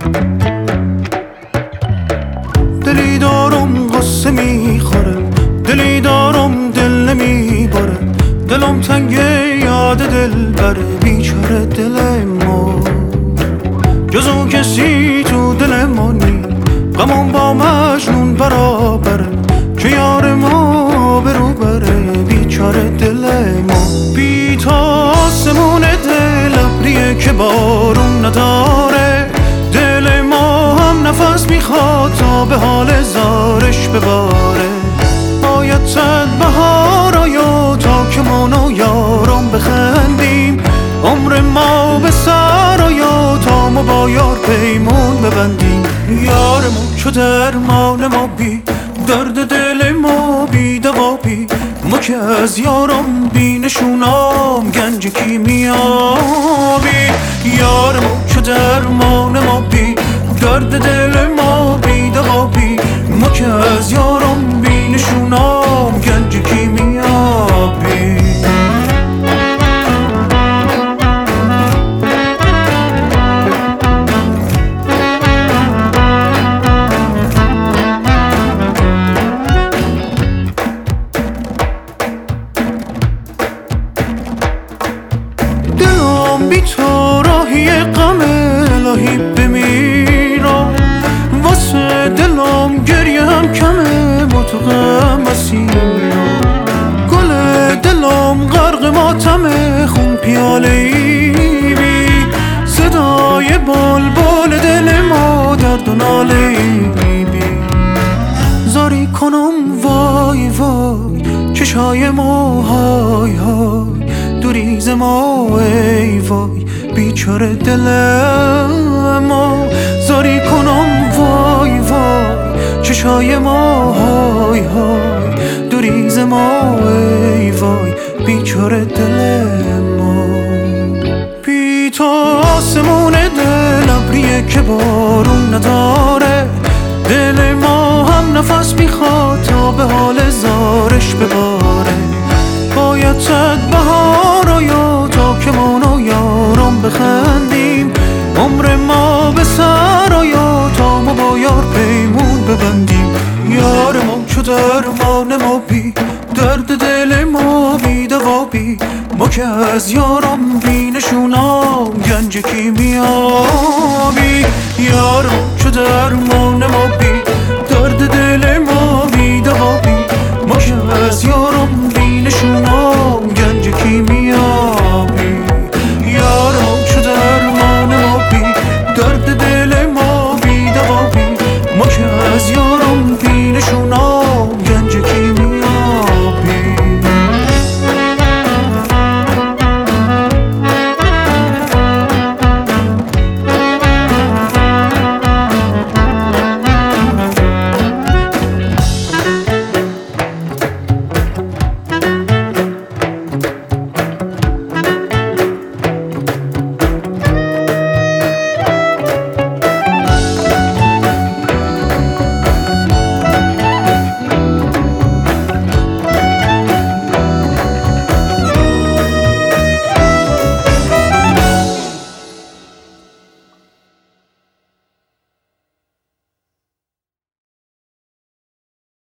دلی دارم قصه میخوره، دلی دارم دل نمیباره، دلم تنگه یاد دل بره، بیچاره دل ما. جزو کسی تو دل ما نی، غمم با مجنون برابره، که یار ما برو بره، بیچاره دل ما. بی تا آسمون دل ابریه که بارون نداره، دل ما هم نفس میخواد تا به حال زارش بباره. باید صد بهار آیا تا که ما و یارم بخندیم، عمر ما به سر آیا تا ما با یار پیمون ببندیم. یارمون چو درمان ما بی درد دل ما بی دوا بی، ما که از یارم بی نشونام گنج کیمیابی. یارمون چو درمان ما بی درد دل ما بی دوا بی، ما که از یارم بی نشونام گنج کیمیابی. بی تو راهی غم الهی بمیرم، واسه دلم گریه هم کمه متقم مسیرم. گل دلم غرق ماتمه خون پیاله ای بی، صدای بلبل دل ما درد و ناله ای بی. زاری کنم وای وای چشای ما های های، دوریز ما ای وای بیچاره دل ما. زاری کنم وای وای چشای ما های های، دوریز ما ای وای بیچاره دل ما. بی تو آسمون دل ابریه که بارون نداره، دل ما هم نفس میخواد تا به حال زارش بباره. باید صد بهار آیا تا که ما و یارم بخندیم، عمر ما به سر آیا تا ما با یار پیمون ببندیم. یارمون چو درمان ما بی درد دل ما بی دوا بی، ما که از یارم بی نشونام گنج کیمیابی.